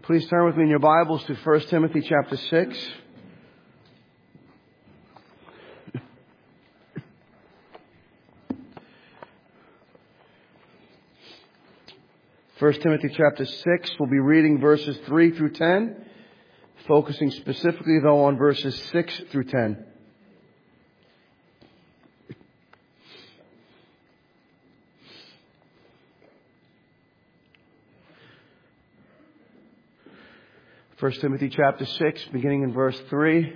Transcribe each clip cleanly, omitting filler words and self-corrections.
Please turn with me in your Bibles to 1 Timothy chapter 6. First Timothy chapter 6, we'll be reading verses 3 through 10, focusing specifically though on verses 6 through 10. First Timothy chapter 6, beginning in verse 3.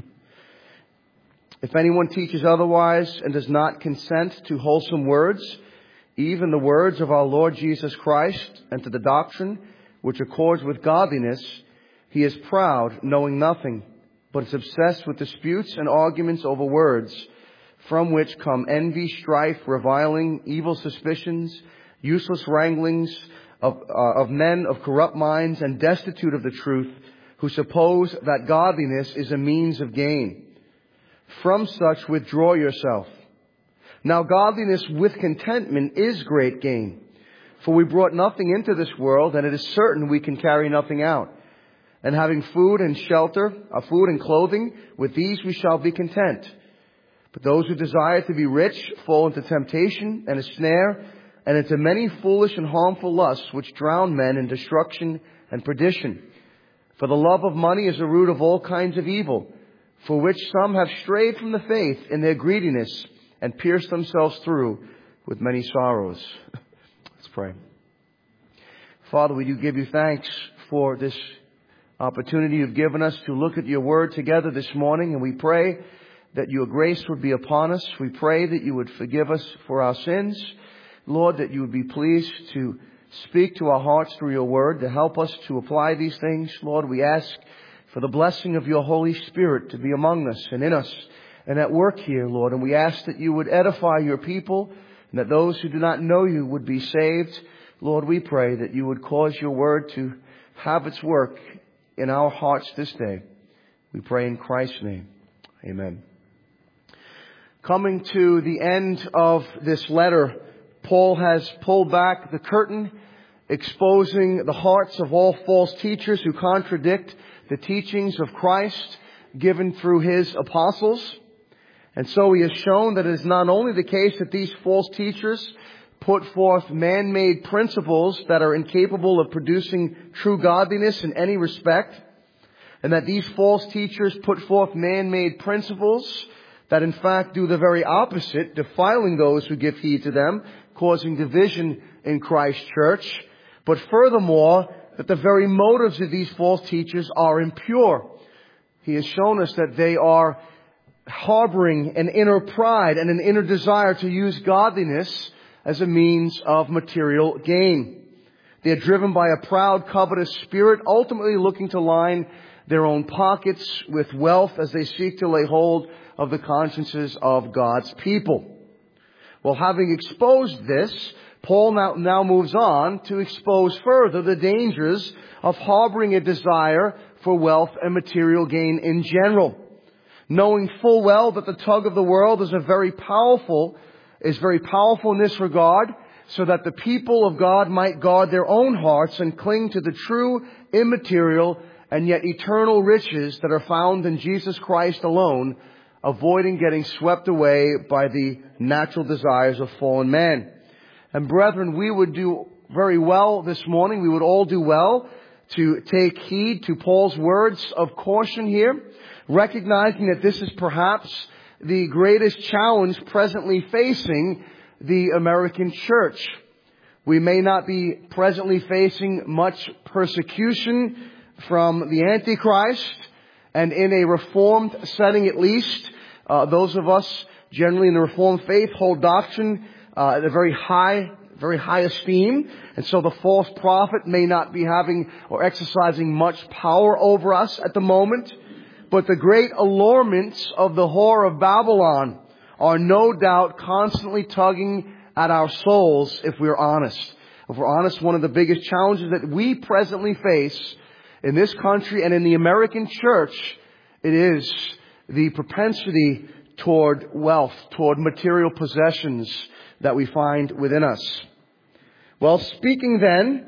If anyone teaches otherwise and does not consent to wholesome words, even the words of our Lord Jesus Christ, and to the doctrine which accords with godliness, he is proud, knowing nothing, but is obsessed with disputes and arguments over words, from which come envy, strife, reviling, evil suspicions, useless wranglings of men of corrupt minds and destitute of the truth, who suppose that godliness is a means of gain. From such withdraw yourself. Now godliness with contentment is great gain. For we brought nothing into this world, and it is certain we can carry nothing out. And having food and shelter, food and clothing, with these we shall be content. But those who desire to be rich fall into temptation and a snare, and into many foolish and harmful lusts, which drown men in destruction and perdition. For the love of money is the root of all kinds of evil, for which some have strayed from the faith in their greediness, and pierced themselves through with many sorrows. Let's pray. Father, we do give you thanks for this opportunity you've given us to look at your word together this morning, and we pray that your grace would be upon us. We pray that you would forgive us for our sins. Lord, that you would be pleased to speak to our hearts through your word, to help us to apply these things. Lord, we ask for the blessing of your Holy Spirit to be among us and in us and at work here, Lord. And we ask that you would edify your people and that those who do not know you would be saved. Lord, we pray that you would cause your word to have its work in our hearts this day. We pray in Christ's name. Amen. Coming to the end of this letter, Paul has pulled back the curtain, exposing the hearts of all false teachers who contradict the teachings of Christ given through his apostles. And so he has shown that it is not only the case that these false teachers put forth man-made principles that are incapable of producing true godliness in any respect, and that these false teachers put forth man-made principles that in fact do the very opposite, defiling those who give heed to them, causing division in Christ's church. But furthermore, that the very motives of these false teachers are impure. He has shown us that they are harboring an inner pride and an inner desire to use godliness as a means of material gain. They are driven by a proud, covetous spirit, ultimately looking to line their own pockets with wealth as they seek to lay hold of the consciences of God's people. Well, having exposed this, Paul now moves on to expose further the dangers of harboring a desire for wealth and material gain in general. Knowing full well that the tug of the world is very powerful in this regard, so that the people of God might guard their own hearts and cling to the true, immaterial, and yet eternal riches that are found in Jesus Christ alone, avoiding getting swept away by the natural desires of fallen man. And brethren, we would do very well this morning. We would all do well to take heed to Paul's words of caution here, recognizing that this is perhaps the greatest challenge presently facing the American church. We may not be presently facing much persecution from the Antichrist, and in a Reformed setting at least, those of us generally in the Reformed faith hold doctrine at a very high esteem. And so the false prophet may not be having or exercising much power over us at the moment. But the great allurements of the whore of Babylon are no doubt constantly tugging at our souls if we're honest. If we're honest, one of the biggest challenges that we presently face in this country and in the American church, it is the propensity toward wealth, toward material possessions that we find within us. Well, speaking then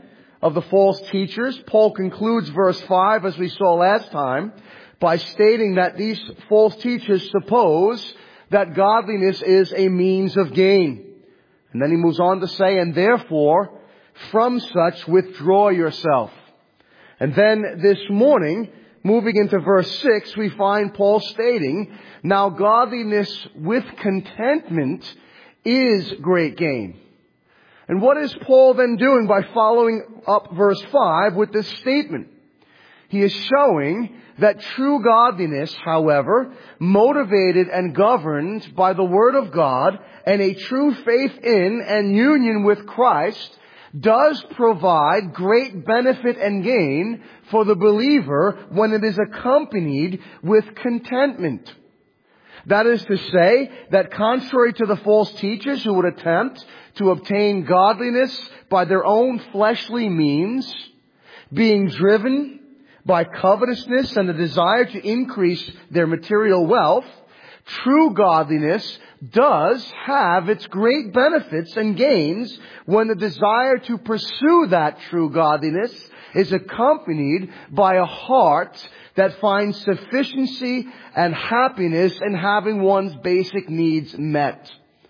of the false teachers. Paul concludes verse 5, as we saw last time, by stating that these false teachers suppose that godliness is a means of gain. And then he moves on to say, and therefore, from such withdraw yourself. And then this morning, moving into verse 6, we find Paul stating, now godliness with contentment is great gain. And what is Paul then doing by following up verse 5 with this statement? He is showing that true godliness, however, motivated and governed by the Word of God and a true faith in and union with Christ, does provide great benefit and gain for the believer when it is accompanied with contentment. That is to say that contrary to the false teachers who would attempt to obtain godliness by their own fleshly means, being driven by covetousness and the desire to increase their material wealth, true godliness does have its great benefits and gains when the desire to pursue that true godliness is accompanied by a heart that finds sufficiency and happiness in having one's basic needs met.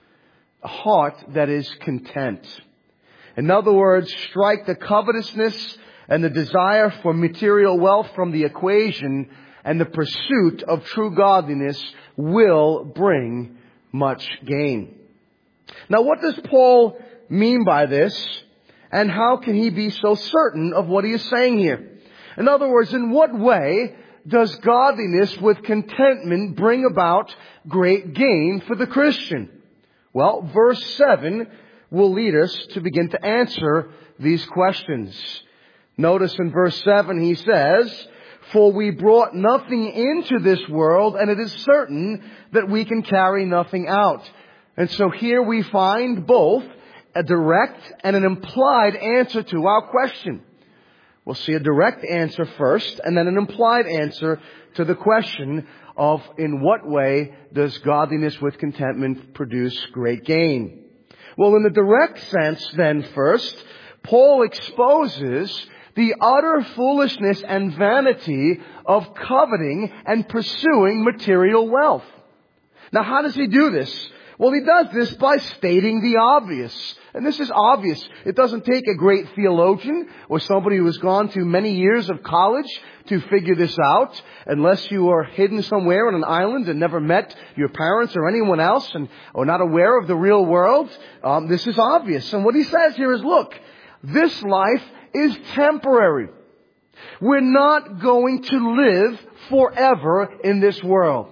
A heart that is content. In other words, strike the covetousness and the desire for material wealth from the equation, and the pursuit of true godliness will bring much gain. Now, what does Paul mean by this, and how can he be so certain of what he is saying here? In other words, in what way does godliness with contentment bring about great gain for the Christian? Well, verse 7 will lead us to begin to answer these questions. Notice in verse 7 he says, for we brought nothing into this world, and it is certain that we can carry nothing out. And so here we find both a direct and an implied answer to our question. We'll see a direct answer first, and then an implied answer to the question of in what way does godliness with contentment produce great gain. Well, in the direct sense then first, Paul exposes the utter foolishness and vanity of coveting and pursuing material wealth. Now, how does he do this? Well, he does this by stating the obvious. And this is obvious. It doesn't take a great theologian or somebody who has gone to many years of college to figure this out, unless you are hidden somewhere on an island and never met your parents or anyone else and are not aware of the real world. This is obvious. And what he says here is, look, this life is temporary. We're not going to live forever in this world.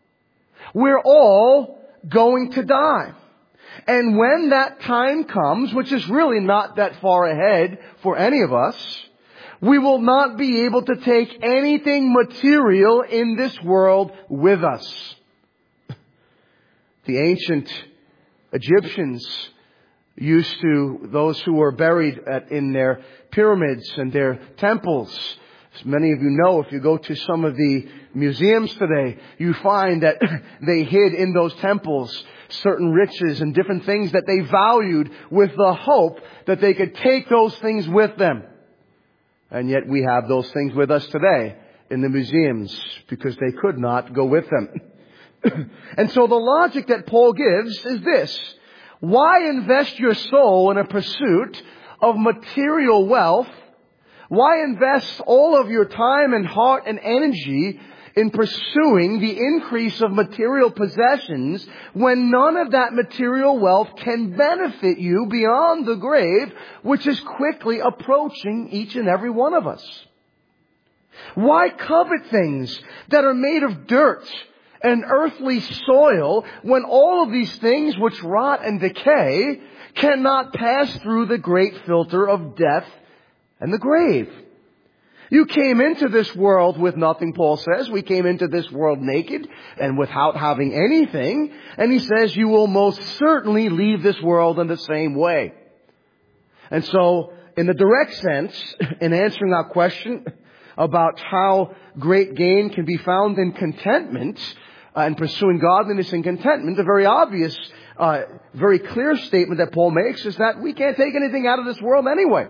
We're all going to die. And when that time comes, which is really not that far ahead for any of us, we will not be able to take anything material in this world with us. The ancient Egyptians used to, those who were buried in their pyramids and their temples. As many of you know, if you go to some of the museums today, you find that they hid in those temples certain riches and different things that they valued with the hope that they could take those things with them. And yet we have those things with us today in the museums because they could not go with them. And so the logic that Paul gives is this. Why invest your soul in a pursuit of material wealth? Why invest all of your time and heart and energy in pursuing the increase of material possessions when none of that material wealth can benefit you beyond the grave, which is quickly approaching each and every one of us? Why covet things that are made of dirt and earthly soil when all of these things which rot and decay cannot pass through the great filter of death and the grave? You came into this world with nothing, Paul says. We came into this world naked and without having anything. And he says you will most certainly leave this world in the same way. And so, in the direct sense, in answering our question about how great gain can be found in contentment and pursuing godliness and contentment, the very obvious, very clear statement that Paul makes is that we can't take anything out of this world anyway.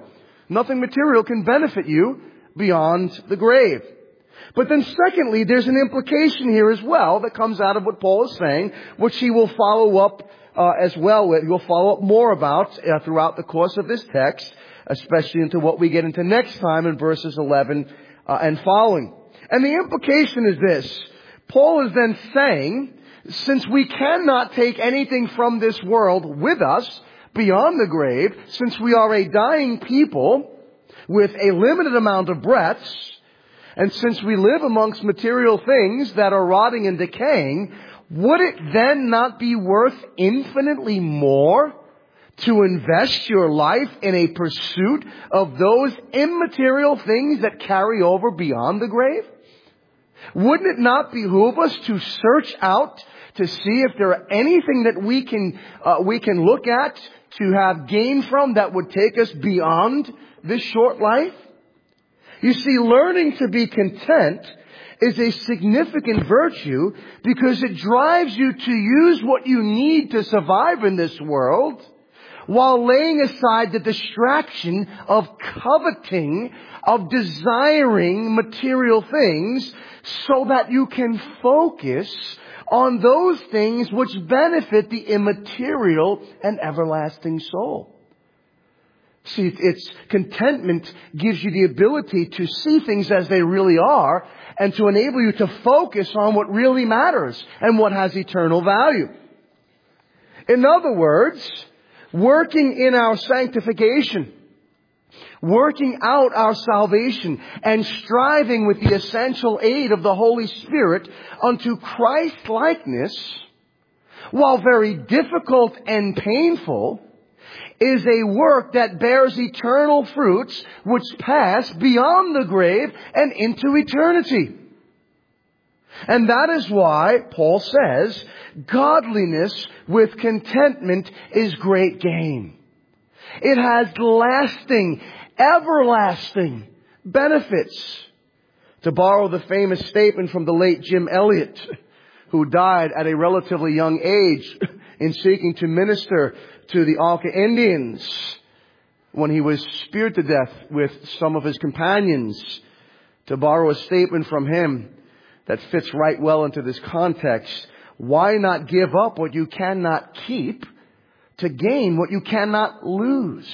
Nothing material can benefit you beyond the grave. But then secondly, there's an implication here as well that comes out of what Paul is saying, which he will follow up as well with. He'll follow up more about throughout the course of this text, especially into what we get into next time in verses 11 and following. And the implication is this. Paul is then saying, since we cannot take anything from this world with us beyond the grave, since we are a dying people with a limited amount of breaths, and since we live amongst material things that are rotting and decaying, would it then not be worth infinitely more to invest your life in a pursuit of those immaterial things that carry over beyond the grave? Wouldn't it not behoove us to search out to see if there are anything that we can look at to have gain from that would take us beyond this short life? You see, learning to be content is a significant virtue because it drives you to use what you need to survive in this world while laying aside the distraction of coveting, of desiring material things so that you can focus on those things which benefit the immaterial and everlasting soul. See, it's contentment gives you the ability to see things as they really are and to enable you to focus on what really matters and what has eternal value. In other words, working in our sanctification, working out our salvation, and striving with the essential aid of the Holy Spirit unto Christ-likeness, while very difficult and painful, is a work that bears eternal fruits which pass beyond the grave and into eternity. And that is why Paul says, godliness with contentment is great gain. It has lasting, everlasting benefits. To borrow the famous statement from the late Jim Elliot, who died at a relatively young age in seeking to minister to the Auca Indians when he was speared to death with some of his companions. To borrow a statement from him that fits right well into this context, why not give up what you cannot keep to gain what you cannot lose?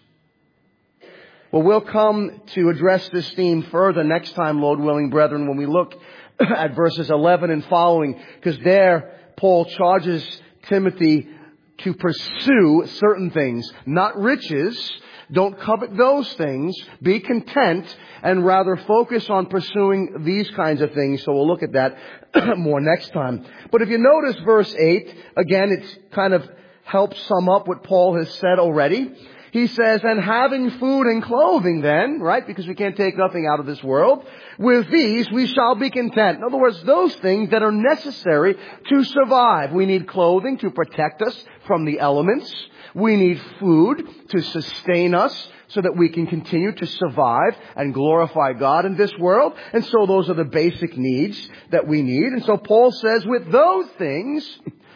Well, we'll come to address this theme further next time, Lord willing, brethren, when we look at verses 11 and following, because there Paul charges Timothy to pursue certain things, not riches. Don't covet those things. Be content and rather focus on pursuing these kinds of things. So we'll look at that more next time. But if you notice verse 8, again, it kind of helps sum up what Paul has said already. He says, and having food and clothing then, right, because we can't take nothing out of this world, with these we shall be content. In other words, those things that are necessary to survive. We need clothing to protect us from the elements. We need food to sustain us so that we can continue to survive and glorify God in this world. And so those are the basic needs that we need. And so Paul says, with those things,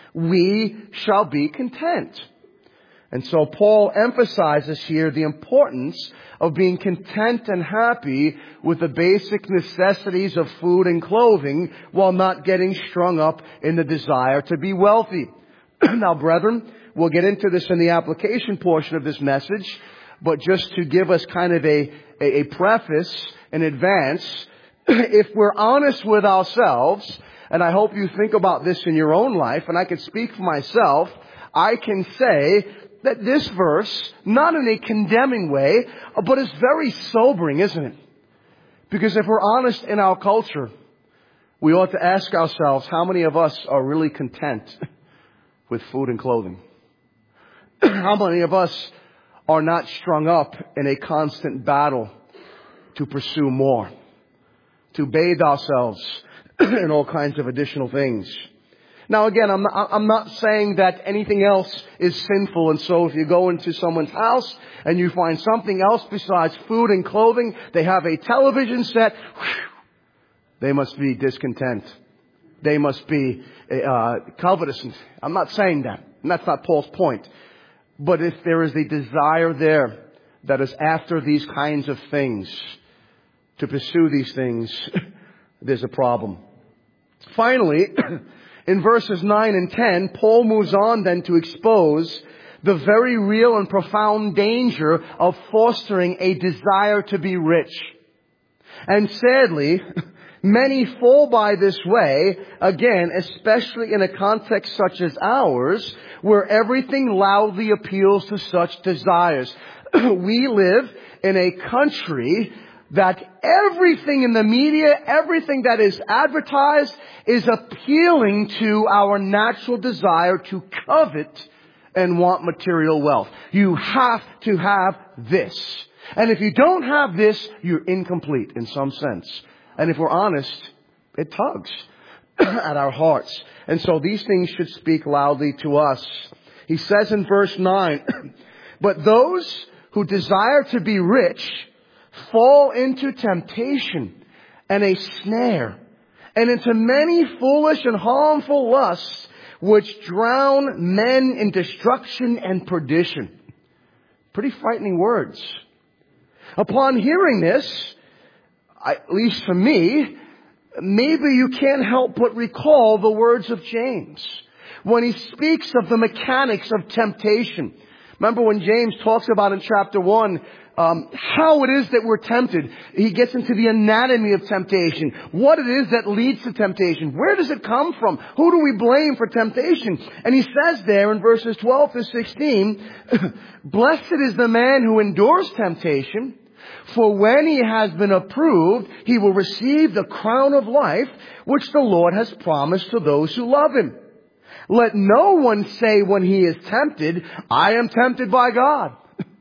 we shall be content. And so Paul emphasizes here the importance of being content and happy with the basic necessities of food and clothing while not getting strung up in the desire to be wealthy. Now, brethren, we'll get into this in the application portion of this message, but just to give us kind of a preface in advance, if we're honest with ourselves, and I hope you think about this in your own life, and I can speak for myself, I can say that this verse, not in a condemning way, but is very sobering, isn't it? Because if we're honest in our culture, we ought to ask ourselves, how many of us are really content with food and clothing? How many of us are not strung up in a constant battle to pursue more, to bathe ourselves in all kinds of additional things? Now again, I'm not saying that anything else is sinful, and so if you go into someone's house and you find something else besides food and clothing, they have a television set, they must be discontent. They must be covetous. I'm not saying that, and that's not Paul's point. But if there is a desire there that is after these kinds of things, to pursue these things, there's a problem. Finally, in verses 9 and 10, Paul moves on then to expose the very real and profound danger of fostering a desire to be rich. And sadly, many fall by this way, again, especially in a context such as ours, where everything loudly appeals to such desires. We live in a country that everything in the media, everything that is advertised, is appealing to our natural desire to covet and want material wealth. You have to have this. And if you don't have this, you're incomplete in some sense. And if we're honest, it tugs at our hearts. And so these things should speak loudly to us. He says in verse 9, but those who desire to be rich fall into temptation and a snare and into many foolish and harmful lusts which drown men in destruction and perdition. Pretty frightening words. Upon hearing this, at least for me, maybe you can't help but recall the words of James when he speaks of the mechanics of temptation. Remember when James talks about in chapter 1 how it is that we're tempted. He gets into the anatomy of temptation, what it is that leads to temptation. Where does it come from? Who do we blame for temptation? And he says there in verses 12 to 16, blessed is the man who endures temptation, for when he has been approved, he will receive the crown of life, which the Lord has promised to those who love him. Let no one say when he is tempted, I am tempted by God.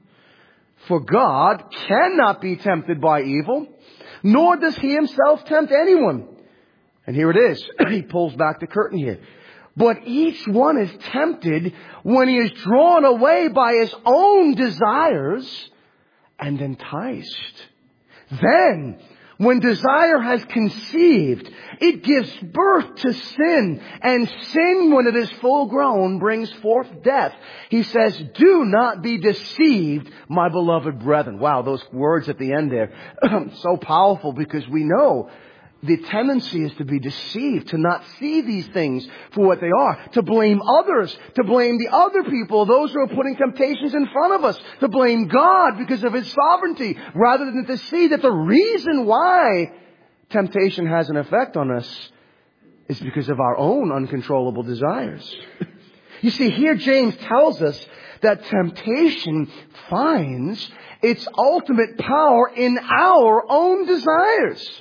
For God cannot be tempted by evil, nor does he himself tempt anyone. And here it is. He pulls back the curtain here. But each one is tempted when he is drawn away by his own desires and enticed. Then, when desire has conceived, it gives birth to sin. And sin, when it is full grown, brings forth death. He says, do not be deceived, my beloved brethren. Wow, those words at the end there. So powerful, because we know the tendency is to be deceived, to not see these things for what they are, to blame others, to blame the other people, those who are putting temptations in front of us, to blame God because of his sovereignty, rather than to see that the reason why temptation has an effect on us is because of our own uncontrollable desires. You see, here James tells us that temptation finds its ultimate power in our own desires.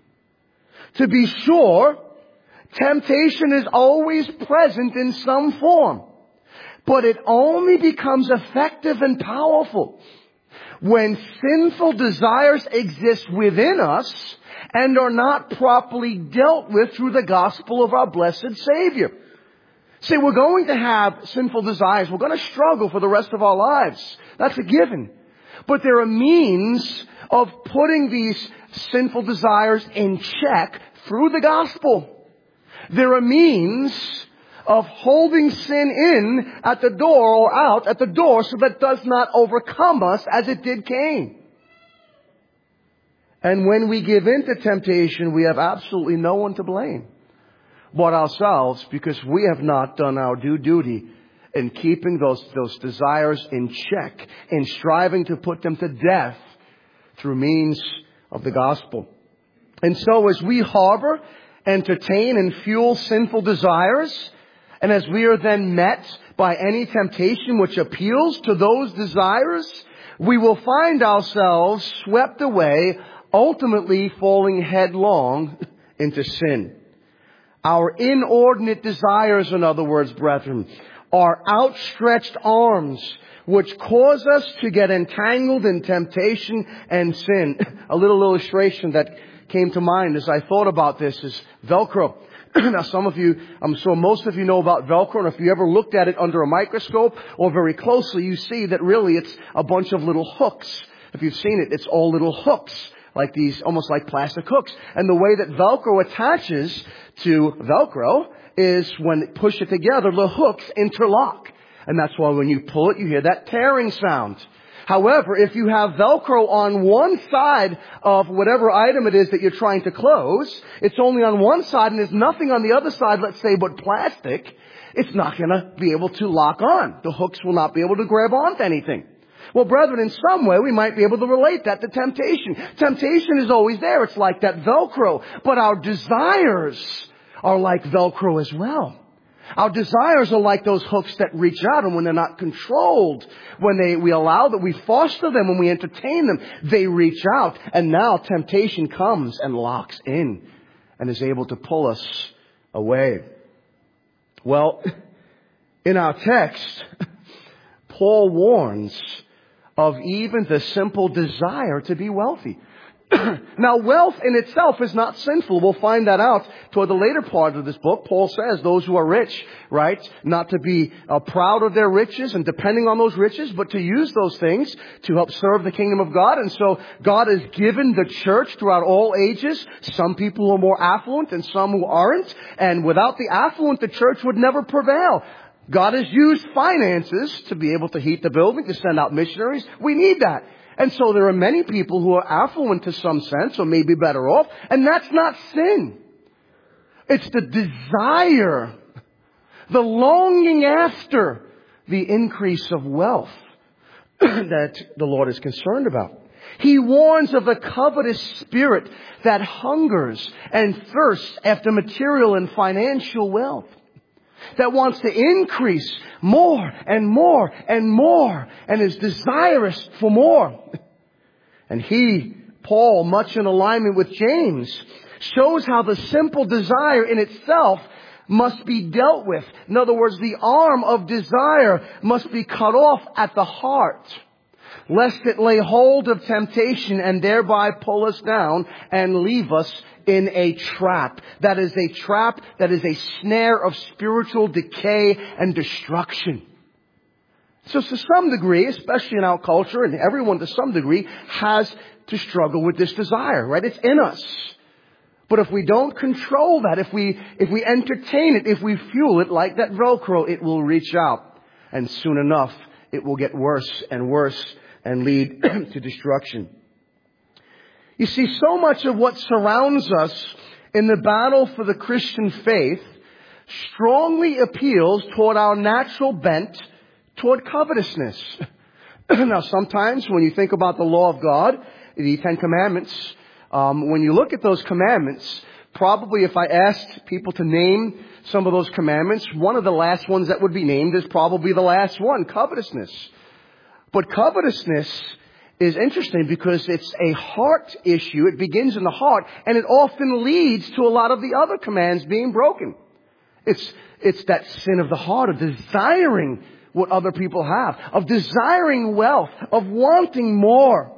To be sure, temptation is always present in some form, but it only becomes effective and powerful when sinful desires exist within us and are not properly dealt with through the gospel of our blessed Savior. See, we're going to have sinful desires. We're going to struggle for the rest of our lives. That's a given. But there are means of putting these sinful desires in check through the gospel. There are means of holding sin in at the door or out at the door so that it does not overcome us as it did Cain. And when we give in to temptation, we have absolutely no one to blame but ourselves, because we have not done our due duty in keeping those desires in check, in striving to put them to death through means of the gospel. And so as we harbor, entertain, and fuel sinful desires, and as we are then met by any temptation which appeals to those desires, we will find ourselves swept away, ultimately falling headlong into sin. Our inordinate desires, in other words, brethren, are outstretched arms which cause us to get entangled in temptation and sin. A little illustration that came to mind as I thought about this is Velcro. Now some of you, I'm sure most of you know about Velcro, and if you ever looked at it under a microscope or very closely, you see that really it's a bunch of little hooks. If you've seen it, it's all little hooks, like these, almost like plastic hooks. And the way that Velcro attaches to Velcro is when you push it together, the hooks interlock. And that's why when you pull it, you hear that tearing sound. However, if you have Velcro on one side of whatever item it is that you're trying to close, it's only on one side and there's nothing on the other side, let's say, but plastic, it's not going to be able to lock on. The hooks will not be able to grab onto anything. Well, brethren, in some way we might be able to relate that to temptation. Temptation is always there. It's like that Velcro. But our desires are like Velcro as well. Our desires are like those hooks that reach out, and when they're not controlled, when we allow that, we foster them, when we entertain them, they reach out. And now temptation comes and locks in and is able to pull us away. Well, in our text, Paul warns of even the simple desire to be wealthy. Now, wealth in itself is not sinful. We'll find that out toward the later part of this book. Paul says those who are rich, right, not to be proud of their riches and depending on those riches, but to use those things to help serve the kingdom of God. And so God has given the church throughout all ages some people who are more affluent and some who aren't. And without the affluent, the church would never prevail. God has used finances to be able to heat the building, to send out missionaries. We need that. And so there are many people who are affluent to some sense or maybe better off. And that's not sin. It's the desire, the longing after the increase of wealth that the Lord is concerned about. He warns of the covetous spirit that hungers and thirsts after material and financial wealth, that wants to increase more and more and more and is desirous for more. And Paul, much in alignment with James, shows how the simple desire in itself must be dealt with. In other words, the arm of desire must be cut off at the heart, lest it lay hold of temptation and thereby pull us down and leave us in a trap. That is a trap, that is a snare of spiritual decay and destruction. So to some degree, especially in our culture, and everyone to some degree has to struggle with this desire, right? It's in us. But if we don't control that, if we entertain it, if we fuel it like that Velcro, it will reach out. And soon enough, it will get worse and worse and lead to destruction. You see, so much of what surrounds us in the battle for the Christian faith strongly appeals toward our natural bent toward covetousness. Now, sometimes when you think about the law of God, the Ten Commandments, when you look at those commandments, probably if I asked people to name some of those commandments, one of the last ones that would be named is probably the last one, covetousness. But covetousness is interesting because it's a heart issue. It begins in the heart, and it often leads to a lot of the other commands being broken. It's that sin of the heart, of desiring what other people have, of desiring wealth, of wanting more.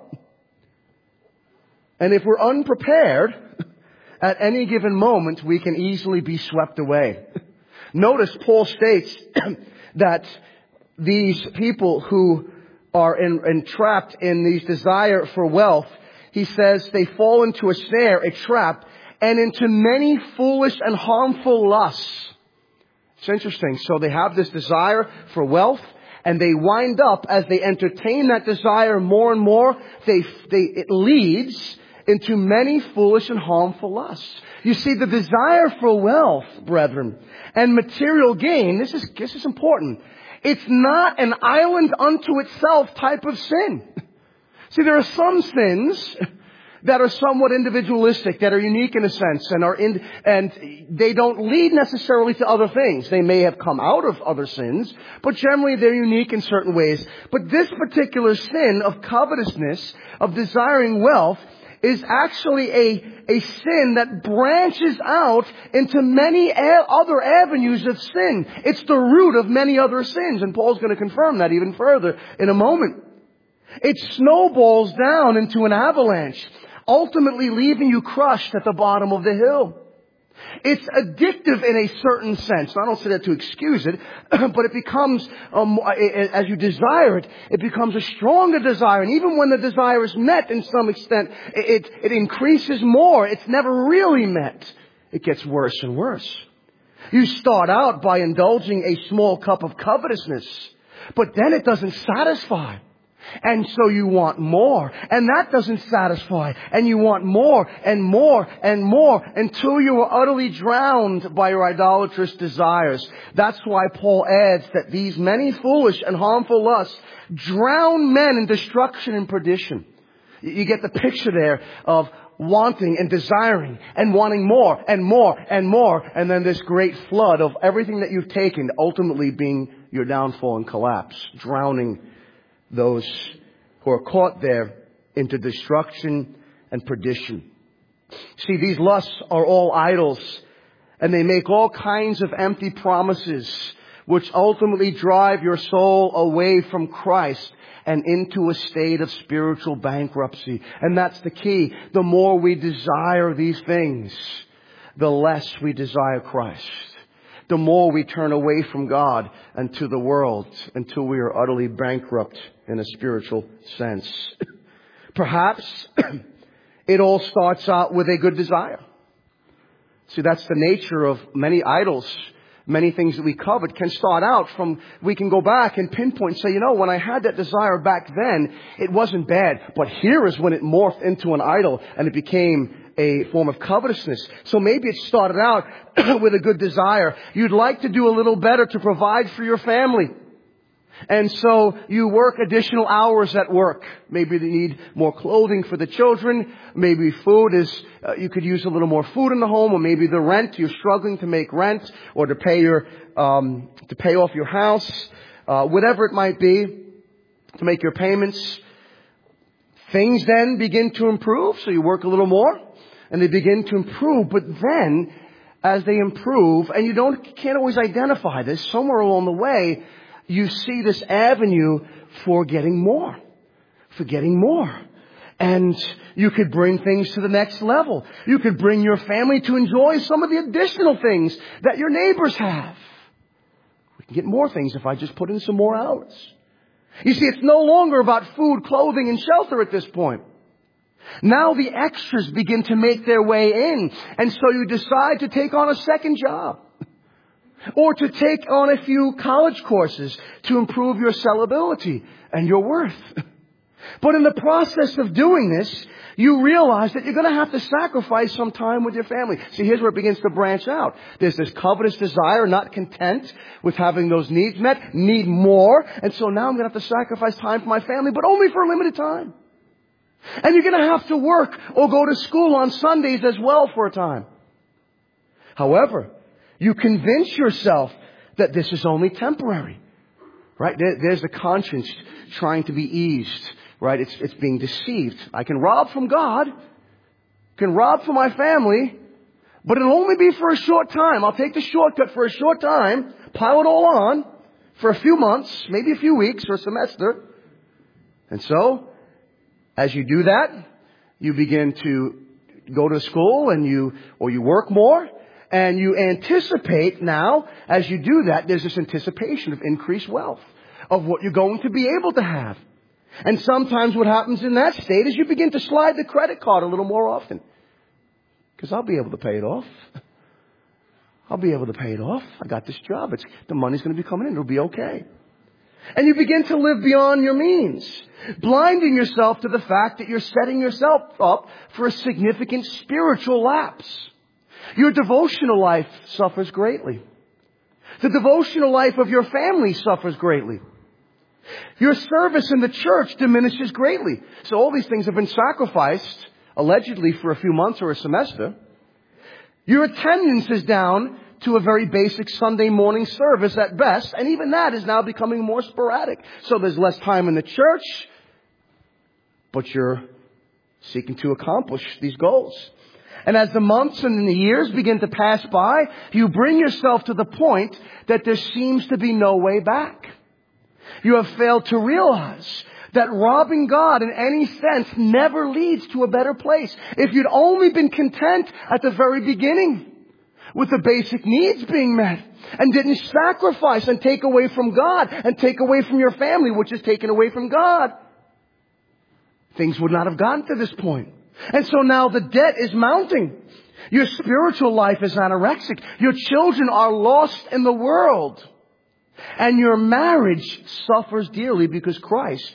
And if we're unprepared, at any given moment, we can easily be swept away. Notice Paul states that these people who are entrapped in these desire for wealth, he says they fall into a snare, a trap, and into many foolish and harmful lusts. It's interesting. So they have this desire for wealth, and they wind up, as they entertain that desire more and more, it leads into many foolish and harmful lusts. You see, the desire for wealth, brethren, and material gain, this is important. It's not an island unto itself type of sin. See, there are some sins that are somewhat individualistic, that are unique in a sense, and they don't lead necessarily to other things. They may have come out of other sins, but generally they're unique in certain ways. But this particular sin of covetousness, of desiring wealth, is actually a sin that branches out into many other avenues of sin. It's the root of many other sins, and Paul's going to confirm that even further in a moment. It snowballs down into an avalanche, ultimately leaving you crushed at the bottom of the hill. It's addictive in a certain sense. I don't say that to excuse it, but it becomes, as you desire it, it becomes a stronger desire. And even when the desire is met in some extent, it increases more. It's never really met. It gets worse and worse. You start out by indulging a small cup of covetousness, but then it doesn't satisfy. And so you want more. And that doesn't satisfy. And you want more and more and more until you are utterly drowned by your idolatrous desires. That's why Paul adds that these many foolish and harmful lusts drown men in destruction and perdition. You get the picture there of wanting and desiring and wanting more and more and more. And then this great flood of everything that you've taken ultimately being your downfall and collapse, drowning those who are caught there into destruction and perdition. See, these lusts are all idols, and they make all kinds of empty promises, which ultimately drive your soul away from Christ and into a state of spiritual bankruptcy. And that's the key. The more we desire these things, the less we desire Christ. The more we turn away from God and to the world until we are utterly bankrupt in a spiritual sense. Perhaps it all starts out with a good desire. See, that's the nature of many idols. Many things that we covet can start out from, we can go back and pinpoint and say, when I had that desire back then, it wasn't bad. But here is when it morphed into an idol and it became a form of covetousness. So maybe it started out with a good desire. You'd like to do a little better to provide for your family. And so you work additional hours at work. Maybe they need more clothing for the children. Maybe food is, you could use a little more food in the home, or maybe the rent, you're struggling to make rent or to pay to pay off your house, whatever it might be, to make your payments. Things then begin to improve. So you work a little more and they begin to improve. But then as they improve, and you can't always identify this, somewhere along the way, you see this avenue for getting more. And you could bring things to the next level. You could bring your family to enjoy some of the additional things that your neighbors have. We can get more things if I just put in some more hours. You see, it's no longer about food, clothing, and shelter at this point. Now the extras begin to make their way in. And so you decide to take on a second job. Or to take on a few college courses to improve your sellability and your worth. But in the process of doing this, you realize that you're going to have to sacrifice some time with your family. See, here's where it begins to branch out. There's this covetous desire, not content with having those needs met, need more. And so now I'm going to have to sacrifice time for my family, but only for a limited time. And you're going to have to work or go to school on Sundays as well for a time. However, you convince yourself that this is only temporary, right? There's the conscience trying to be eased, right? It's being deceived. I can rob from God, can rob from my family, but it'll only be for a short time. I'll take the shortcut for a short time, pile it all on for a few months, maybe a few weeks or a semester. And so, as you do that, you begin to go to school and you work more. And you anticipate now, as you do that, there's this anticipation of increased wealth, of what you're going to be able to have. And sometimes what happens in that state is you begin to slide the credit card a little more often. Because I'll be able to pay it off. I got this job. The money's going to be coming in. It'll be okay. And you begin to live beyond your means, blinding yourself to the fact that you're setting yourself up for a significant spiritual lapse. Your devotional life suffers greatly. The devotional life of your family suffers greatly. Your service in the church diminishes greatly. So all these things have been sacrificed, allegedly for a few months or a semester. Your attendance is down to a very basic Sunday morning service at best, and even that is now becoming more sporadic. So there's less time in the church, but you're seeking to accomplish these goals. And as the months and the years begin to pass by, you bring yourself to the point that there seems to be no way back. You have failed to realize that robbing God in any sense never leads to a better place. If you'd only been content at the very beginning with the basic needs being met and didn't sacrifice and take away from God and take away from your family, which is taken away from God, things would not have gotten to this point. And so now the debt is mounting. Your spiritual life is anorexic. Your children are lost in the world. And your marriage suffers dearly because Christ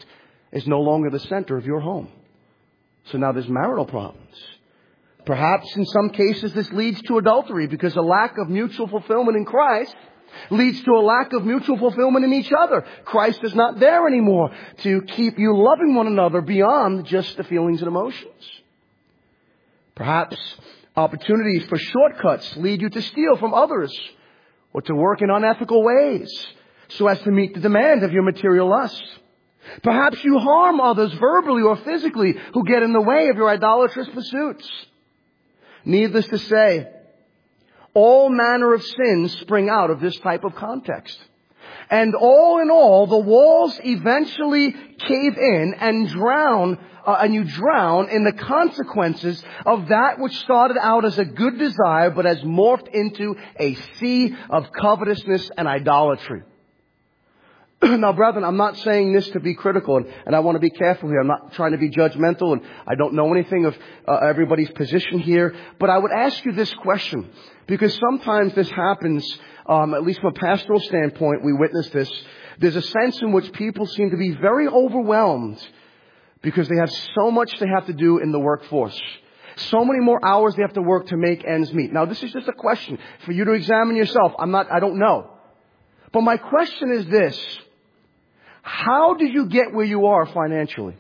is no longer the center of your home. So now there's marital problems. Perhaps in some cases this leads to adultery because a lack of mutual fulfillment in Christ leads to a lack of mutual fulfillment in each other. Christ is not there anymore to keep you loving one another beyond just the feelings and emotions. Perhaps opportunities for shortcuts lead you to steal from others or to work in unethical ways so as to meet the demands of your material lust. Perhaps you harm others verbally or physically who get in the way of your idolatrous pursuits. Needless to say, all manner of sins spring out of this type of context. And all in all, the walls eventually cave in and you drown in the consequences of that which started out as a good desire but has morphed into a sea of covetousness and idolatry. Now, brethren, I'm not saying this to be critical, and I want to be careful here. I'm not trying to be judgmental, and I don't know anything of everybody's position here. But I would ask you this question, because sometimes this happens, at least from a pastoral standpoint, we witness this. There's a sense in which people seem to be very overwhelmed because they have so much they have to do in the workforce. So many more hours they have to work to make ends meet. Now, this is just a question for you to examine yourself. I don't know. But my question is this. How did you get where you are financially?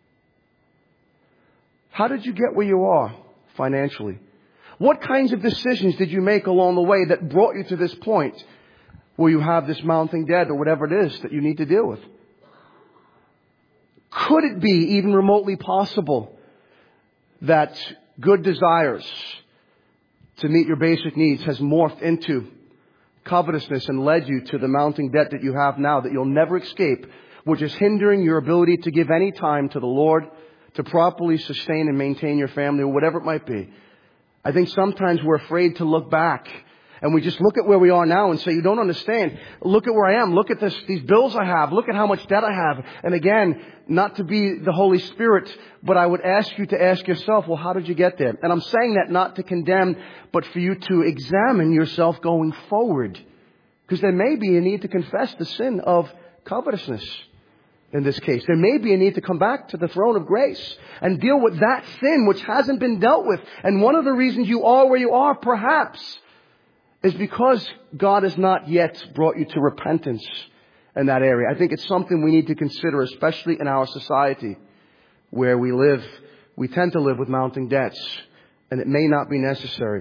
How did you get where you are financially? What kinds of decisions did you make along the way that brought you to this point where you have this mounting debt or whatever it is that you need to deal with? Could it be even remotely possible that good desires to meet your basic needs has morphed into covetousness and led you to the mounting debt that you have now that you'll never escape, which is hindering your ability to give any time to the Lord, to properly sustain and maintain your family or whatever it might be? I think sometimes we're afraid to look back and we just look at where we are now and say, you don't understand. Look at where I am. Look at these bills I have. Look at how much debt I have. And again, not to be the Holy Spirit, but I would ask you to ask yourself, well, how did you get there? And I'm saying that not to condemn, but for you to examine yourself going forward. Because there may be a need to confess the sin of covetousness in this case. There may be a need to come back to the throne of grace and deal with that sin which hasn't been dealt with. And one of the reasons you are where you are, perhaps, is because God has not yet brought you to repentance in that area. I think it's something we need to consider, especially in our society where we live. We tend to live with mounting debts, and it may not be necessary.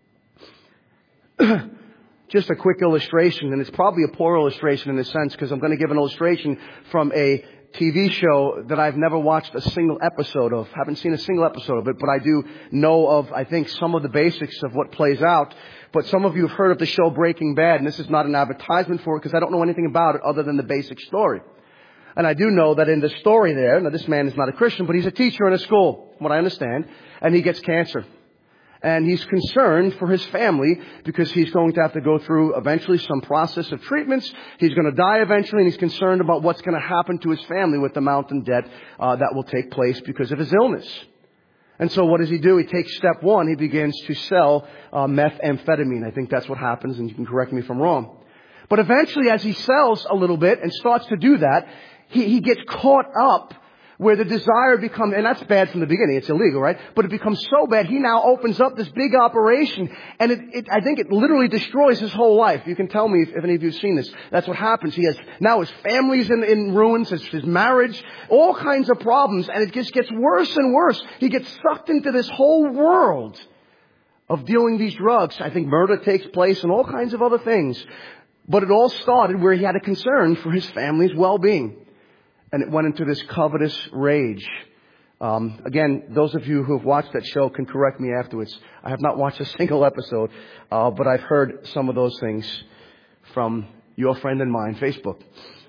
Just a quick illustration, and it's probably a poor illustration in a sense, because I'm going to give an illustration from a TV show that I've never watched a single episode of. Haven't seen a single episode of it, but I do know of, I think, some of the basics of what plays out. But some of you have heard of the show Breaking Bad, and this is not an advertisement for it because I don't know anything about it other than the basic story. And I do know that in the story there, now this man is not a Christian, but he's a teacher in a school, from what I understand, and he gets cancer. And he's concerned for his family because he's going to have to go through eventually some process of treatments. He's going to die eventually, and he's concerned about what's going to happen to his family with the mountain debt that will take place because of his illness. And so what does he do? He takes step one. He begins to sell methamphetamine. I think that's what happens, and you can correct me if I'm wrong. But eventually, as he sells a little bit and starts to do that, he gets caught up where the desire becomes, and that's bad from the beginning, it's illegal, right? But it becomes so bad, he now opens up this big operation, and I think it literally destroys his whole life. You can tell me if any of you have seen this. That's what happens. Now his family's in ruins, his marriage, all kinds of problems, and it just gets worse and worse. He gets sucked into this whole world of dealing these drugs. I think murder takes place and all kinds of other things. But it all started where he had a concern for his family's well-being. And it went into this covetous rage. Again, those of you who have watched that show can correct me afterwards. I have not watched a single episode, but I've heard some of those things from your friend and mine, Facebook.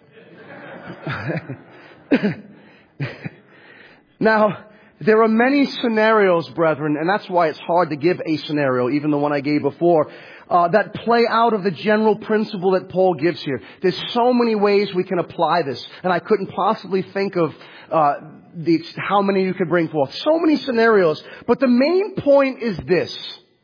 Now, there are many scenarios, brethren, and that's why it's hard to give a scenario, even the one I gave before, that play out of the general principle that Paul gives here. There's so many ways we can apply this, and I couldn't possibly think of how many you could bring forth. So many scenarios, but the main point is this.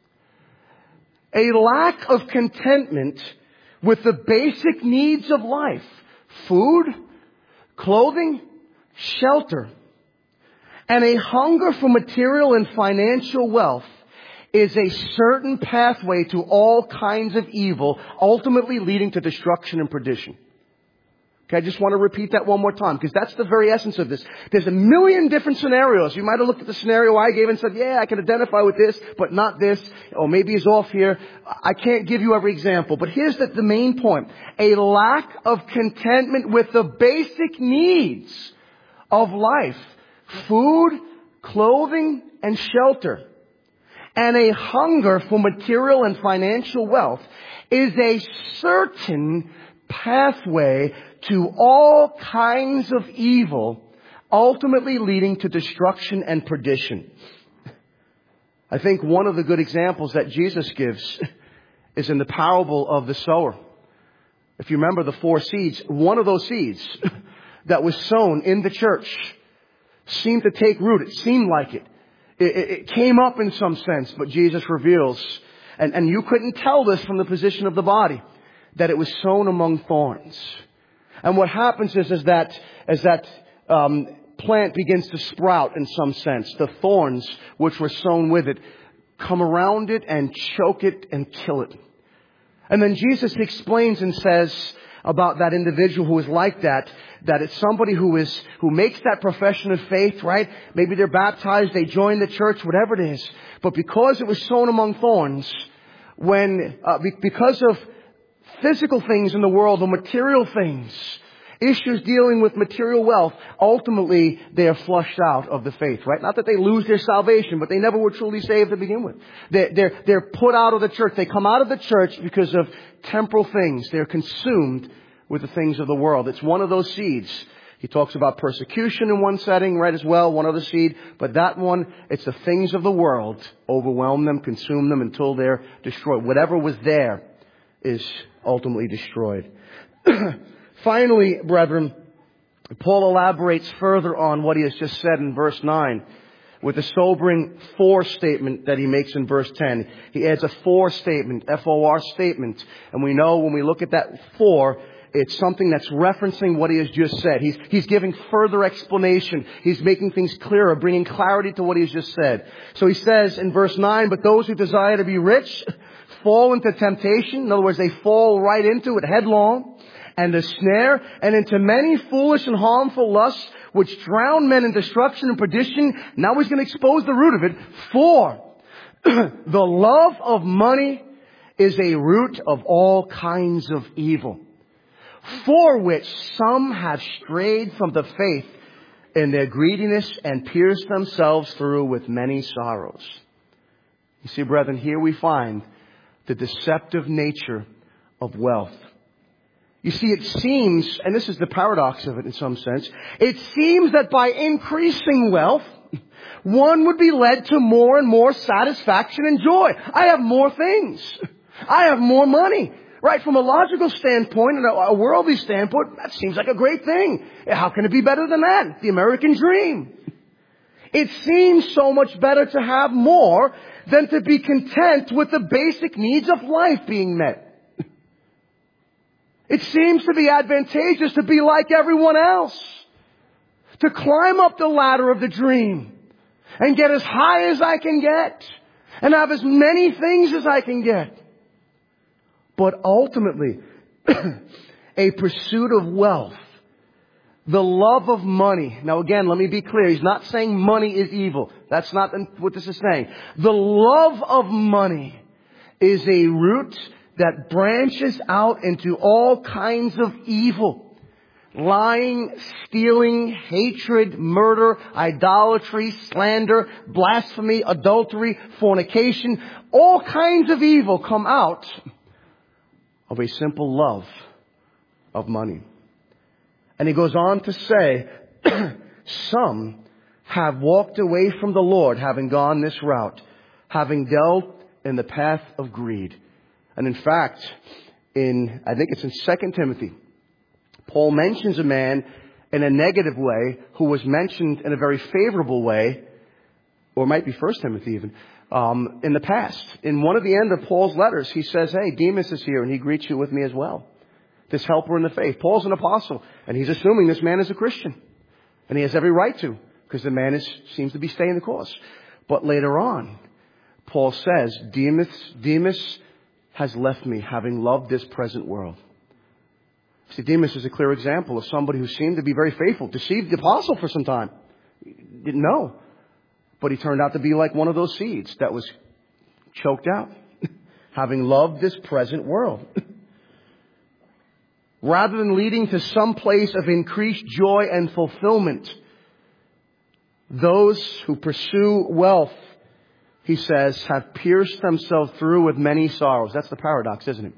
A lack of contentment with the basic needs of life. Food, clothing, shelter, and a hunger for material and financial wealth is a certain pathway to all kinds of evil, ultimately leading to destruction and perdition. Okay, I just want to repeat that one more time, because that's the very essence of this. There's a million different scenarios. You might have looked at the scenario I gave and said, yeah, I can identify with this, but not this. Or maybe it's off here. I can't give you every example. But here's the main point. A lack of contentment with the basic needs of life. Food, clothing, and shelter. And a hunger for material and financial wealth is a certain pathway to all kinds of evil, ultimately leading to destruction and perdition. I think one of the good examples that Jesus gives is in the parable of the sower. If you remember the 4 seeds, one of those seeds that was sown in the church seemed to take root. It seemed like it. It came up in some sense, but Jesus reveals, and you couldn't tell this from the position of the body, that it was sown among thorns. And what happens is that plant begins to sprout in some sense, the thorns which were sown with it come around it and choke it and kill it. And then Jesus explains and says about that individual who is like that it's somebody who makes that profession of faith, right? Maybe they're baptized, they join the church, whatever it is. But because it was sown among thorns, because of physical things in the world or material things, issues dealing with material wealth, ultimately they are flushed out of the faith, right? Not that they lose their salvation, but they never were truly saved to begin with. They're put out of the church. They come out of the church because of temporal things. They're consumed with the things of the world. It's one of those seeds. He talks about persecution in one setting, right, as well, one other seed. But that one, it's the things of the world overwhelm them, consume them until they're destroyed. Whatever was there is ultimately destroyed. Finally, brethren, Paul elaborates further on what he has just said in verse 9 with a sobering for statement that he makes in verse 10. He adds a for statement, F-O-R statement. And we know when we look at that for, it's something that's referencing what he has just said. He's giving further explanation. He's making things clearer, bringing clarity to what he has just said. So he says in verse 9, but those who desire to be rich fall into temptation. In other words, they fall right into it headlong. And a snare, and into many foolish and harmful lusts, which drown men in destruction and perdition. Now he's going to expose the root of it. For the love of money is a root of all kinds of evil, for which some have strayed from the faith in their greediness and pierced themselves through with many sorrows. You see, brethren, here we find the deceptive nature of wealth. You see, it seems, and this is the paradox of it in some sense, it seems that by increasing wealth, one would be led to more and more satisfaction and joy. I have more things. I have more money. Right? From a logical standpoint and a worldly standpoint, that seems like a great thing. How can it be better than that? The American dream. It seems so much better to have more than to be content with the basic needs of life being met. It seems to be advantageous to be like everyone else. To climb up the ladder of the dream and get as high as I can get and have as many things as I can get. But ultimately, a pursuit of wealth, the love of money. Now again, let me be clear. He's not saying money is evil. That's not what this is saying. The love of money is a root that branches out into all kinds of evil. Lying, stealing, hatred, murder, idolatry, slander, blasphemy, adultery, fornication. All kinds of evil come out of a simple love of money. And he goes on to say, some have walked away from the Lord, having gone this route, having dealt in the path of greed. And in fact, I think it's in 2 Timothy, Paul mentions a man in a negative way who was mentioned in a very favorable way, or it might be 1 Timothy even, in the past. In one of the end of Paul's letters, he says, hey, Demas is here and he greets you with me as well. This helper in the faith. Paul's an apostle and he's assuming this man is a Christian. And he has every right to, because the man seems to be staying the course. But later on, Paul says, Demas has left me, having loved this present world. See, Demas is a clear example of somebody who seemed to be very faithful, deceived the apostle for some time. Didn't know. But he turned out to be like one of those seeds that was choked out, having loved this present world. Rather than leading to some place of increased joy and fulfillment, those who pursue wealth, he says, have pierced themselves through with many sorrows. That's the paradox, isn't it?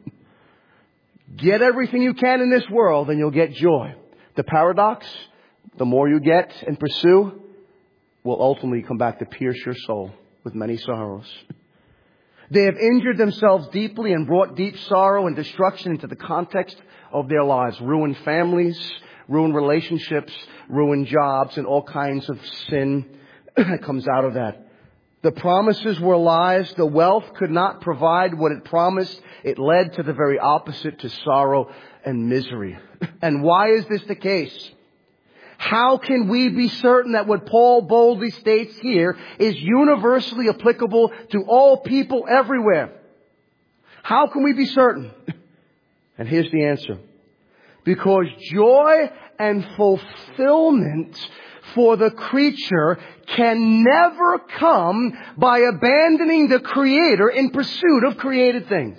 Get everything you can in this world and you'll get joy. The paradox, the more you get and pursue, will ultimately come back to pierce your soul with many sorrows. They have injured themselves deeply and brought deep sorrow and destruction into the context of their lives. Ruined families, ruined relationships, ruined jobs, and all kinds of sin that comes out of that. The promises were lies. The wealth could not provide what it promised. It led to the very opposite, to sorrow and misery. And why is this the case? How can we be certain that what Paul boldly states here is universally applicable to all people everywhere? How can we be certain? And here's the answer. Because joy and fulfillment for the creature can never come by abandoning the Creator in pursuit of created things.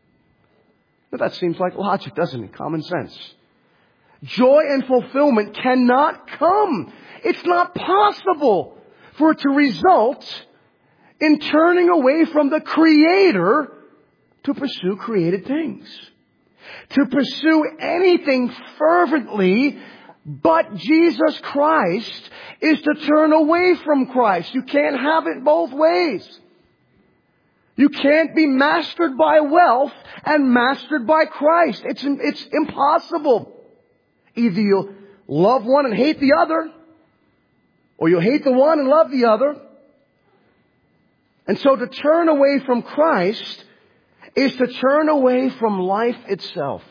Now that seems like logic, doesn't it? Common sense. Joy and fulfillment cannot come. It's not possible for it to result in turning away from the Creator to pursue created things. To pursue anything fervently but Jesus Christ is to turn away from Christ. You can't have it both ways. You can't be mastered by wealth and mastered by Christ. It's impossible. Either you'll love one and hate the other, or you'll hate the one and love the other. And so to turn away from Christ is to turn away from life itself.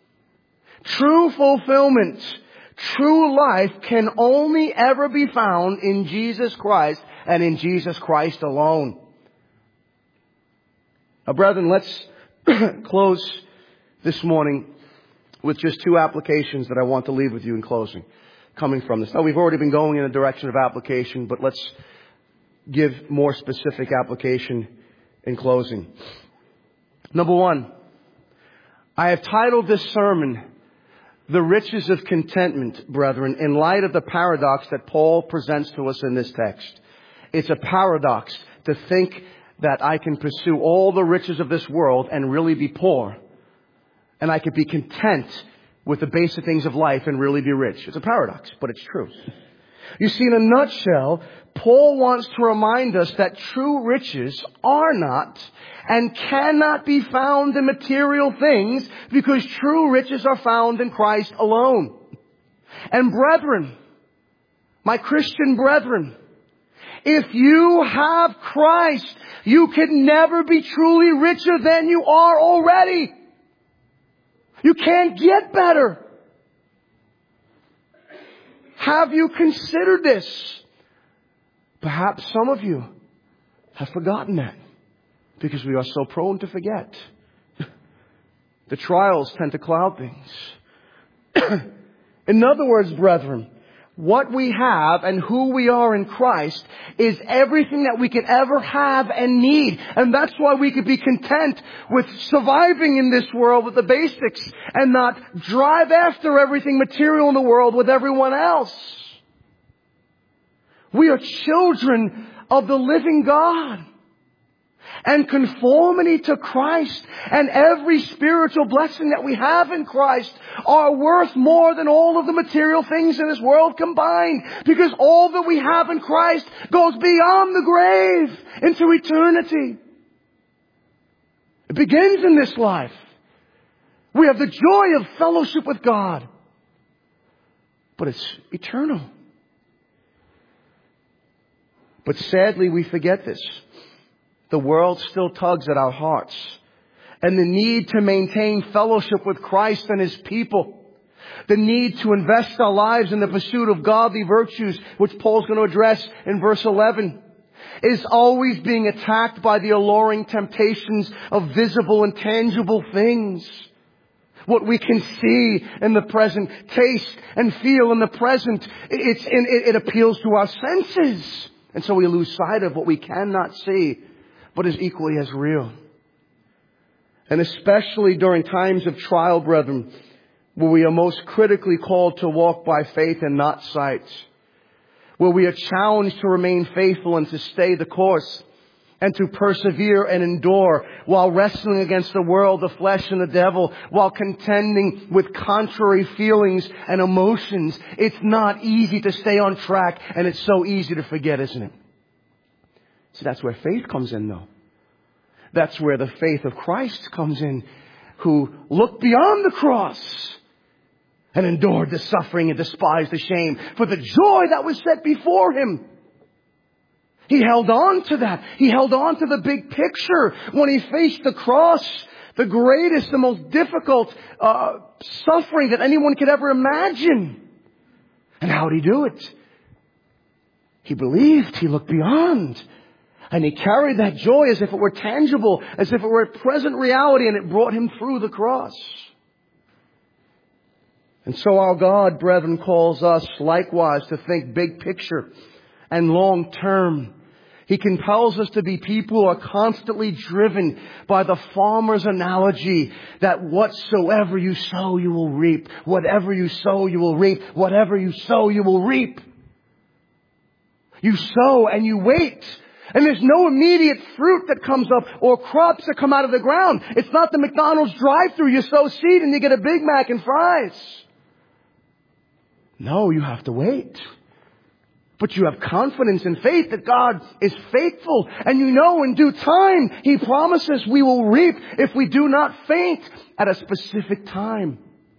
True fulfillment, true life can only ever be found in Jesus Christ and in Jesus Christ alone. Now, brethren, let's close this morning with just two applications that I want to leave with you in closing, coming from this. Now, we've already been going in a direction of application, but let's give more specific application in closing. Number one, I have titled this sermon, The Riches of Contentment, brethren, in light of the paradox that Paul presents to us in this text. It's a paradox to think that I can pursue all the riches of this world and really be poor. And I could be content with the basic things of life and really be rich. It's a paradox, but it's true. You see, in a nutshell, Paul wants to remind us that true riches are not and cannot be found in material things, because true riches are found in Christ alone. And brethren, my Christian brethren, if you have Christ, you can never be truly richer than you are already. You can't get better. Have you considered this? Perhaps some of you have forgotten that, because we are so prone to forget. The trials tend to cloud things. In other words, brethren, what we have and who we are in Christ is everything that we could ever have and need. And that's why we could be content with surviving in this world with the basics and not drive after everything material in the world with everyone else. We are children of the living God. And conformity to Christ and every spiritual blessing that we have in Christ are worth more than all of the material things in this world combined. Because all that we have in Christ goes beyond the grave into eternity. It begins in this life. We have the joy of fellowship with God. But it's eternal. But sadly, we forget this. The world still tugs at our hearts. And the need to maintain fellowship with Christ and His people The need to invest our lives in the pursuit of godly virtues, which Paul's going to address in verse 11, is always being attacked by the alluring temptations of visible and tangible things. What we can see in the present, taste and feel in the present, it appeals to our senses. And so we lose sight of what we cannot see, but is equally as real. And especially during times of trial, brethren, where we are most critically called to walk by faith and not sight, where we are challenged to remain faithful and to stay the course, and to persevere and endure while wrestling against the world, the flesh, and the devil, while contending with contrary feelings and emotions. It's not easy to stay on track, and it's so easy to forget, isn't it? See, that's where faith comes in, though. That's where the faith of Christ comes in, who looked beyond the cross and endured the suffering and despised the shame for the joy that was set before him. He held on to that. He held on to the big picture when he faced the cross, the greatest, the most difficult suffering that anyone could ever imagine. And how did he do it? He believed. He looked beyond. And he carried that joy as if it were tangible, as if it were a present reality, and it brought him through the cross. And so our God, brethren, calls us likewise to think big picture and long term. He compels us to be people who are constantly driven by the farmer's analogy that whatsoever you sow, you will reap. Whatever you sow, you will reap. Whatever you sow, you will reap. You sow and you wait. And there's no immediate fruit that comes up or crops that come out of the ground. It's not the McDonald's drive-thru. You sow seed and you get a Big Mac and fries. No, you have to wait. But you have confidence and faith that God is faithful. And you know in due time, He promises we will reap if we do not faint at a specific time.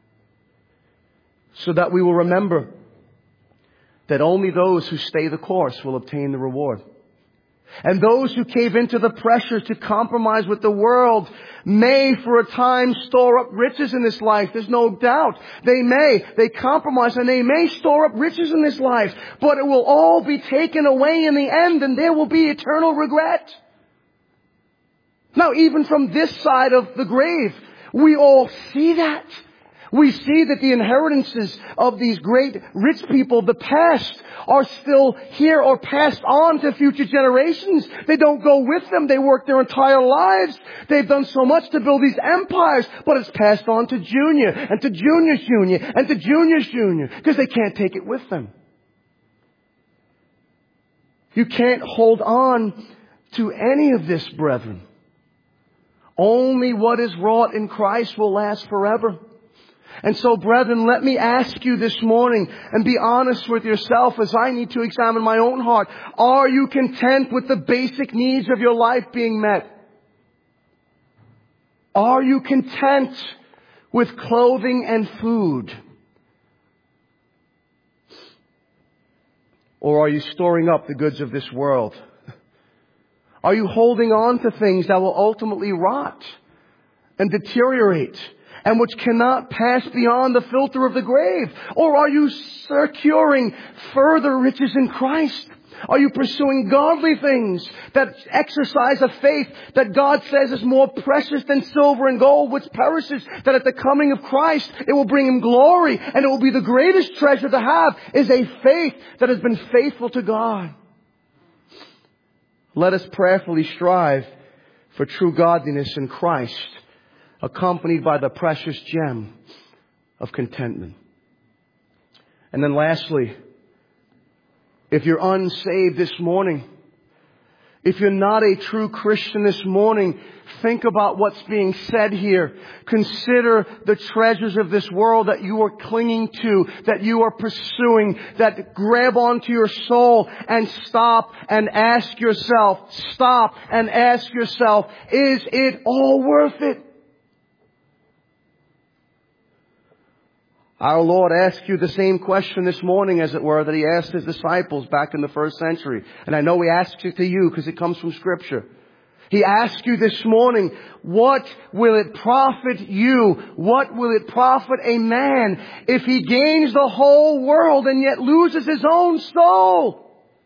So that we will remember that only those who stay the course will obtain the reward. And those who cave into the pressures to compromise with the world may for a time store up riches in this life. There's no doubt. They compromise and they may store up riches in this life. But it will all be taken away in the end, and there will be eternal regret. Now, even from this side of the grave, we all see that. We see that the inheritances of these great rich people of the past are still here or passed on to future generations. They don't go with them. They work their entire lives. They've done so much to build these empires, but it's passed on to junior and to junior's junior and to junior's junior because they can't take it with them. You can't hold on to any of this, brethren. Only what is wrought in Christ will last forever. And so, brethren, let me ask you this morning and be honest with yourself as I need to examine my own heart. Are you content with the basic needs of your life being met? Are you content with clothing and food? Or are you storing up the goods of this world? Are you holding on to things that will ultimately rot and deteriorate, and which cannot pass beyond the filter of the grave? Or are you securing further riches in Christ? Are you pursuing godly things that exercise a faith that God says is more precious than silver and gold, which perishes, that at the coming of Christ it will bring Him glory, and it will be the greatest treasure to have is a faith that has been faithful to God? Let us prayerfully strive for true godliness in Christ, accompanied by the precious gem of contentment. And then lastly, if you're unsaved this morning, if you're not a true Christian this morning, think about what's being said here. Consider the treasures of this world that you are clinging to, that you are pursuing, that grab onto your soul, and stop and ask yourself, is it all worth it? Our Lord asked you the same question this morning, as it were, that He asked His disciples back in the first century. And I know He asks it to you because it comes from Scripture. He asks you this morning, what will it profit you? What will it profit a man if he gains the whole world and yet loses his own soul?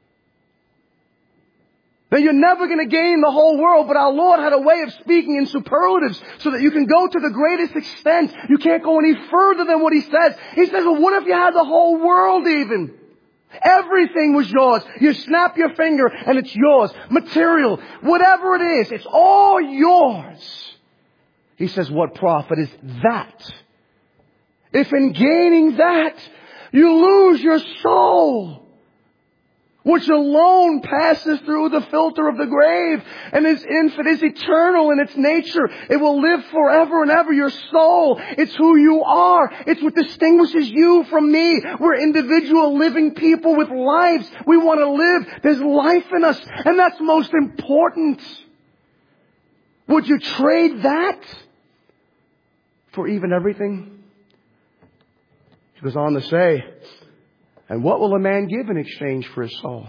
Now, you're never going to gain the whole world, but our Lord had a way of speaking in superlatives so that you can go to the greatest extent. You can't go any further than what He says. He says, well, what if you had the whole world even? Everything was yours. You snap your finger and it's yours. Material, whatever it is, it's all yours. He says, what profit is that? If in gaining that, you lose your soul, which alone passes through the filter of the grave and is infinite, is eternal in its nature. It will live forever and ever. Your soul, it's who you are. It's what distinguishes you from me. We're individual living people with lives. We want to live. There's life in us, and that's most important. Would you trade that for even everything? He goes on to say, and what will a man give in exchange for his soul?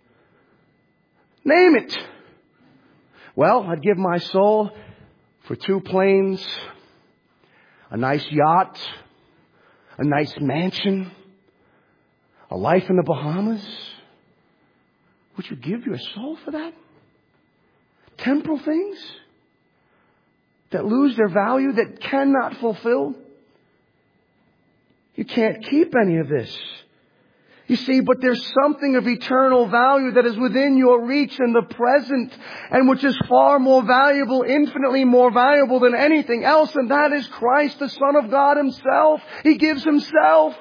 Name it. Well, I'd give my soul for 2 planes, a nice yacht, a nice mansion, a life in the Bahamas. Would you give your soul for that? Temporal things that lose their value, that cannot fulfill? You can't keep any of this. You see, but there's something of eternal value that is within your reach in the present, and which is far more valuable, infinitely more valuable than anything else, and that is Christ, the Son of God Himself. He gives Himself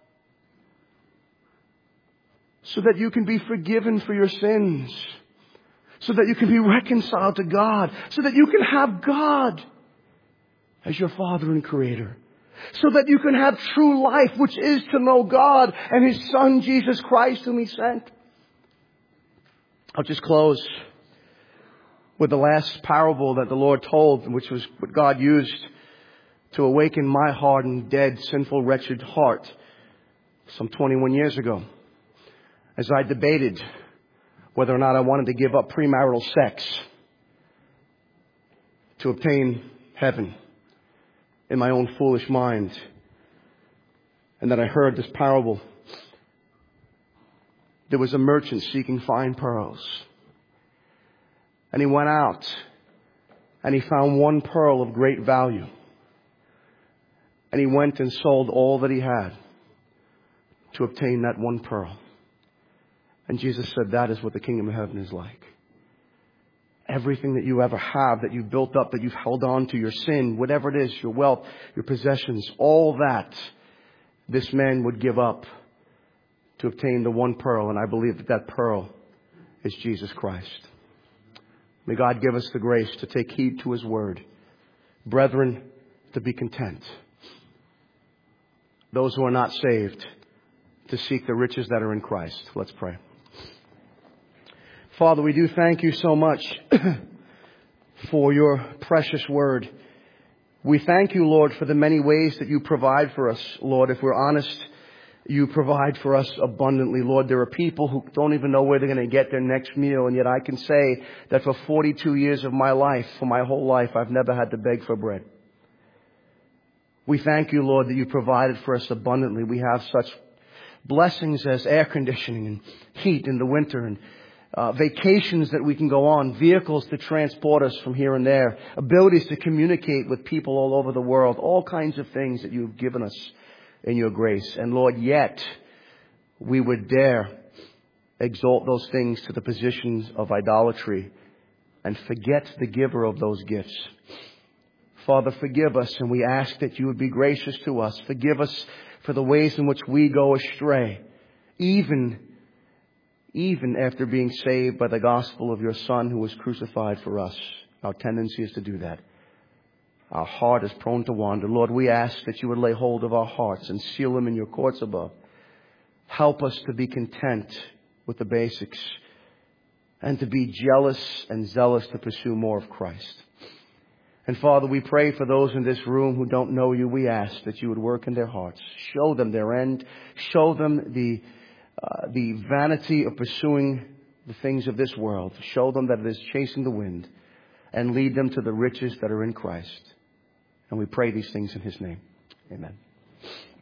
so that you can be forgiven for your sins, so that you can be reconciled to God, so that you can have God as your Father and Creator, so that you can have true life, which is to know God and His Son, Jesus Christ, whom He sent. I'll just close with the last parable that the Lord told, which was what God used to awaken my hardened, dead, sinful, wretched heart some 21 years ago, as I debated whether or not I wanted to give up premarital sex to obtain heaven in my own foolish mind. And then I heard this parable. There was a merchant seeking fine pearls. And he went out and he found one pearl of great value. And he went and sold all that he had to obtain that one pearl. And Jesus said, that is what the kingdom of heaven is like. Everything that you ever have, that you've built up, that you've held on to, your sin, whatever it is, your wealth, your possessions, all that, this man would give up to obtain the one pearl. And I believe that that pearl is Jesus Christ. May God give us the grace to take heed to His word. Brethren, to be content. Those who are not saved, to seek the riches that are in Christ. Let's pray. Father, we do thank You so much for Your precious word. We thank You, Lord, for the many ways that You provide for us. Lord, if we're honest, You provide for us abundantly. Lord, there are people who don't even know where they're going to get their next meal. And yet I can say that for 42 years of my life, for my whole life, I've never had to beg for bread. We thank You, Lord, that You provided for us abundantly. We have such blessings as air conditioning and heat in the winter, and vacations that we can go on, vehicles to transport us from here and there, abilities to communicate with people all over the world, all kinds of things that You've given us in Your grace. And Lord, yet we would dare exalt those things to the positions of idolatry and forget the giver of those gifts. Father, forgive us, and we ask that You would be gracious to us. Forgive us for the ways in which we go astray, even after being saved by the gospel of Your Son who was crucified for us. Our tendency is to do that. Our heart is prone to wander. Lord, we ask that You would lay hold of our hearts and seal them in Your courts above. Help us to be content with the basics and to be jealous and zealous to pursue more of Christ. And Father, we pray for those in this room who don't know You. We ask that You would work in their hearts. Show them their end. Show them the vanity of pursuing the things of this world. Show them that it is chasing the wind. and lead them to the riches that are in Christ. And we pray these things in His name. Amen.